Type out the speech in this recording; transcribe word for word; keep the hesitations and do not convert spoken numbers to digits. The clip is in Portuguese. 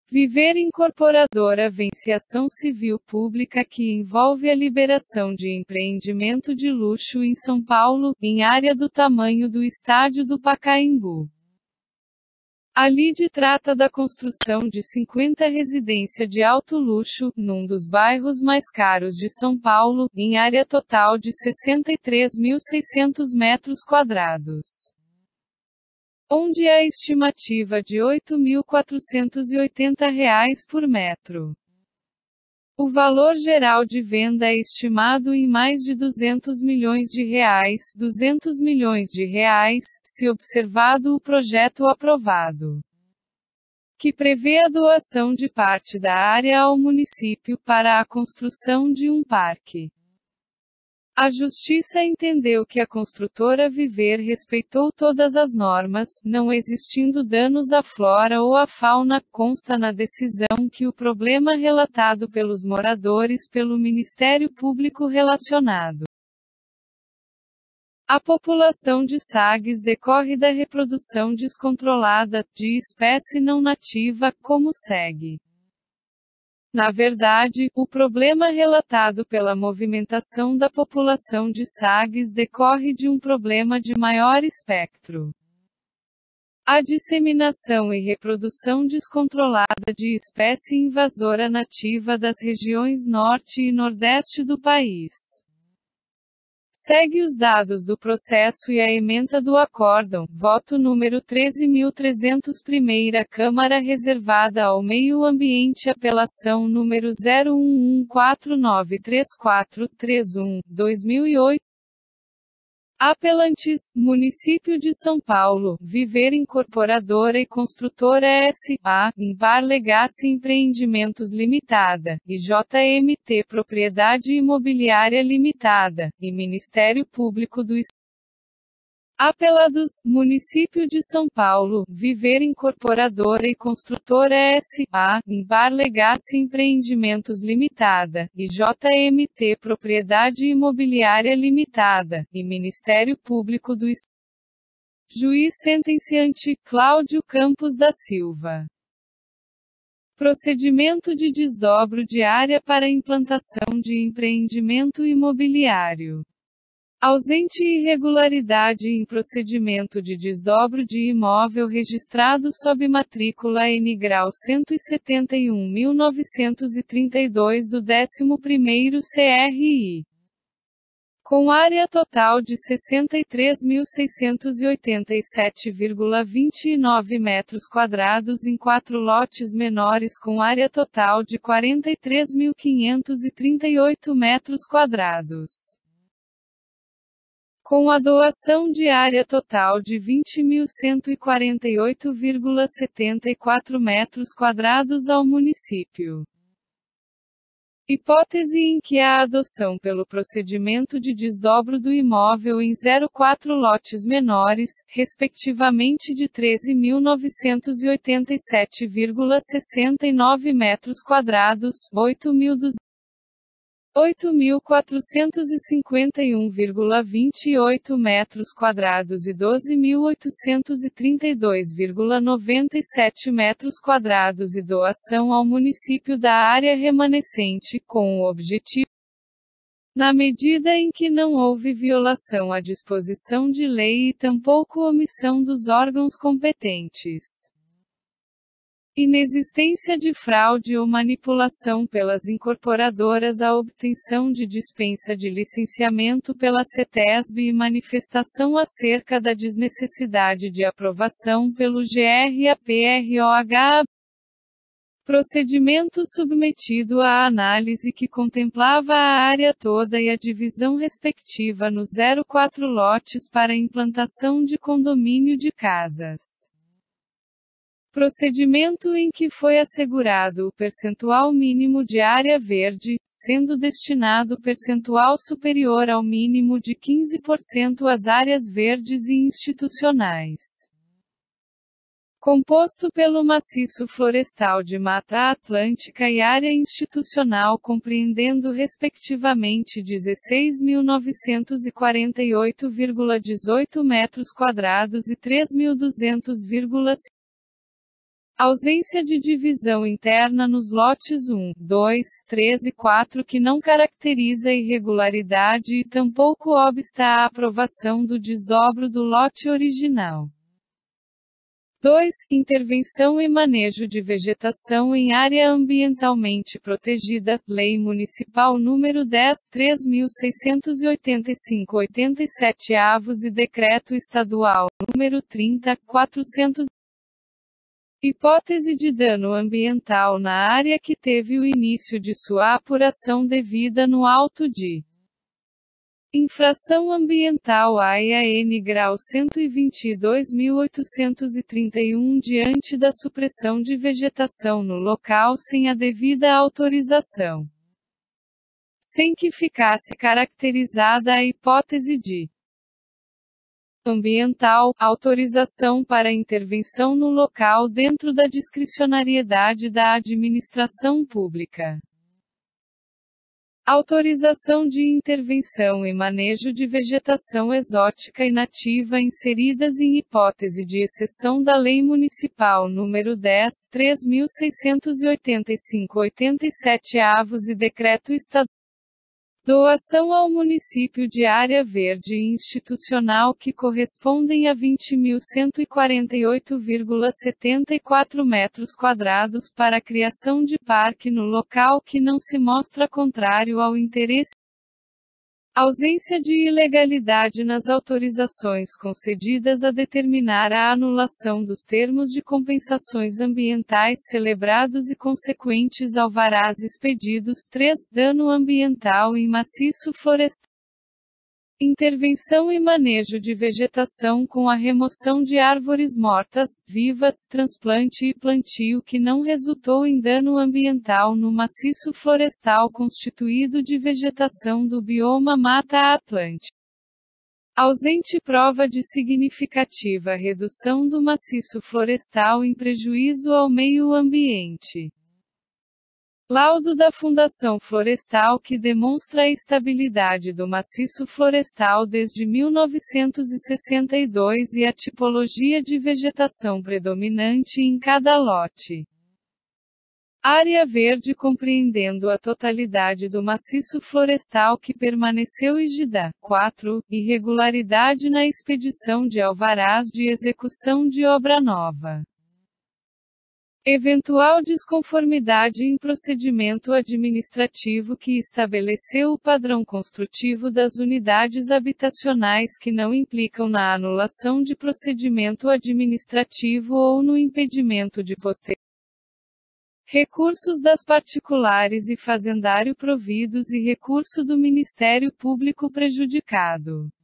Viver Incorporadora vence ação civil pública que envolve a liberação de empreendimento de luxo em São Paulo, em área do tamanho do estádio do Pacaembu. A lide trata da construção de cinquenta residências de alto luxo, num dos bairros mais caros de São Paulo, em área total de sessenta e três mil e seiscentos metros quadrados. Onde a estimativa de oito mil quatrocentos e oitenta reais por metro. O valor geral de venda é estimado em mais de duzentos milhões de reais, duzentos milhões de reais, se observado o projeto aprovado, que prevê a doação de parte da área ao município para a construção de um parque. A Justiça entendeu que a construtora Viver respeitou todas as normas, não existindo danos à flora ou à fauna, consta na decisão que o problema relatado pelos moradores pelo Ministério Público relacionado à população de Sagres decorre da reprodução descontrolada, de espécie não nativa, como segue. Na verdade, o problema relatado pela movimentação da população de Sagres decorre de um problema de maior espectro. A disseminação e reprodução descontrolada de espécie invasora nativa das regiões norte e nordeste do país. Segue os dados do processo e a ementa do acórdão, voto número treze mil trezentos, primeira Câmara reservada ao Meio Ambiente, apelação número zero um um quatro nove três quatro três um, dois mil e oito. Apelantes, Município de São Paulo, Viver Incorporadora e Construtora S A, Impar Legacy Empreendimentos Limitada, e J M T Propriedade Imobiliária Limitada, e Ministério Público do Estado. Apelados, Município de São Paulo, Viver Incorporadora e Construtora S A, Impar Legacy Empreendimentos Limitada, e J M T Propriedade Imobiliária Limitada, e Ministério Público do Estado. Juiz sentenciante, Cláudio Campos da Silva. Procedimento de desdobro de área para implantação de empreendimento imobiliário. Ausente irregularidade em procedimento de desdobro de imóvel registrado sob matrícula N grau cento e setenta e um mil novecentos e trinta e dois do décimo primeiro C R I. Com área total de sessenta e três mil seiscentos e oitenta e sete vírgula vinte e nove metros quadrados em quatro lotes menores com área total de quarenta e três mil quinhentos e trinta e oito metros quadrados. Com a doação de área total de vinte mil cento e quarenta e oito vírgula setenta e quatro metros quadrados ao município. Hipótese em que a adoção pelo procedimento de desdobro do imóvel em zero quatro lotes menores, respectivamente de treze mil novecentos e oitenta e sete vírgula sessenta e nove metros quadrados, oito mil quatrocentos e cinquenta e um vírgula vinte e oito metros quadrados e doze mil oitocentos e trinta e dois vírgula noventa e sete metros quadrados e doação ao município da área remanescente, com o objetivo, na medida em que não houve violação à disposição de lei e tampouco omissão dos órgãos competentes. Inexistência de fraude ou manipulação pelas incorporadoras à obtenção de dispensa de licenciamento pela CETESB e manifestação acerca da desnecessidade de aprovação pelo G R A P R O H. Procedimento submetido à análise que contemplava a área toda e a divisão respectiva nos zero quatro lotes para implantação de condomínio de casas. Procedimento em que foi assegurado o percentual mínimo de área verde, sendo destinado percentual superior ao mínimo de quinze por cento às áreas verdes e institucionais. Composto pelo maciço florestal de Mata Atlântica e área institucional compreendendo respectivamente dezesseis mil novecentos e quarenta e oito vírgula dezoito metros quadrados e três mil duzentos vírgula Ausência de divisão interna nos lotes um, dois, três e quatro que não caracteriza irregularidade e tampouco obsta à aprovação do desdobro do lote original. dois. Intervenção e manejo de vegetação em área ambientalmente protegida, Lei Municipal número dez, três mil seiscentos e oitenta e cinco, oitenta e sete avos e Decreto Estadual número trinta, quatrocentos. Hipótese de dano ambiental na área que teve o início de sua apuração devida no auto de infração ambiental A E A N grau cento e vinte e dois mil oitocentos e trinta e um diante da supressão de vegetação no local sem a devida autorização, sem que ficasse caracterizada a hipótese de ambiental, autorização para intervenção no local dentro da discricionariedade da administração pública. Autorização de intervenção e manejo de vegetação exótica e nativa inseridas em hipótese de exceção da Lei Municipal número dez, três mil seiscentos e oitenta e cinco, oitenta e sete avos e Decreto Estadual. Doação ao município de área verde institucional que correspondem a vinte mil cento e quarenta e oito vírgula setenta e quatro metros quadrados para a criação de parque no local que não se mostra contrário ao interesse. Ausência de ilegalidade nas autorizações concedidas a determinar a anulação dos termos de compensações ambientais celebrados e consequentes alvarás expedidos. três. Dano ambiental em maciço florestal. Intervenção e manejo de vegetação com a remoção de árvores mortas, vivas, transplante e plantio que não resultou em dano ambiental no maciço florestal constituído de vegetação do bioma Mata Atlântica. Ausente prova de significativa redução do maciço florestal em prejuízo ao meio ambiente. Laudo da Fundação Florestal que demonstra a estabilidade do maciço florestal desde mil novecentos e sessenta e dois e a tipologia de vegetação predominante em cada lote. Área verde compreendendo a totalidade do maciço florestal que permaneceu rígida. quatro. Irregularidade na expedição de alvarás de execução de obra nova. Eventual desconformidade em procedimento administrativo que estabeleceu o padrão construtivo das unidades habitacionais que não implicam na anulação de procedimento administrativo ou no impedimento de posterior recursos das particulares e fazendário providos e recurso do Ministério Público prejudicado.